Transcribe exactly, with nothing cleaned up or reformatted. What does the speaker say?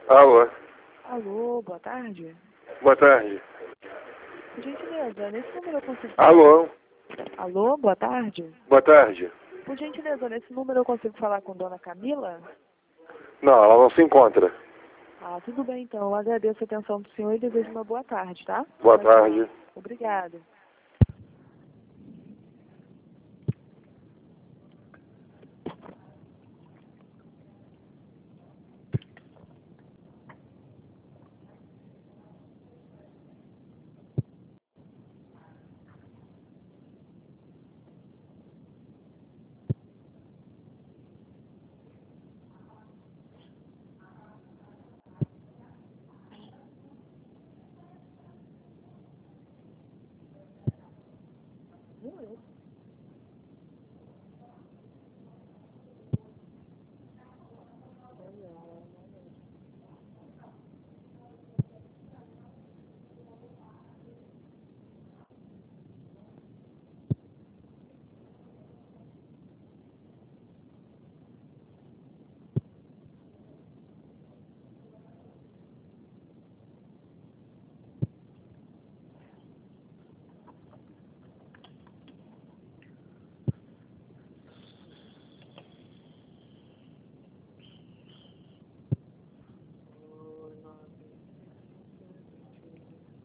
Alô? Alô, boa tarde. Boa tarde. Por gentileza, nesse número eu consigo falar... Alô? Alô, boa tarde. Boa tarde. Por gentileza, nesse número eu consigo falar com Dona Camila? Não, ela não se encontra. Ah, tudo bem então. Eu agradeço a atenção do senhor e desejo uma boa tarde, tá? Boa Tchau, tchau. tarde. Obrigada.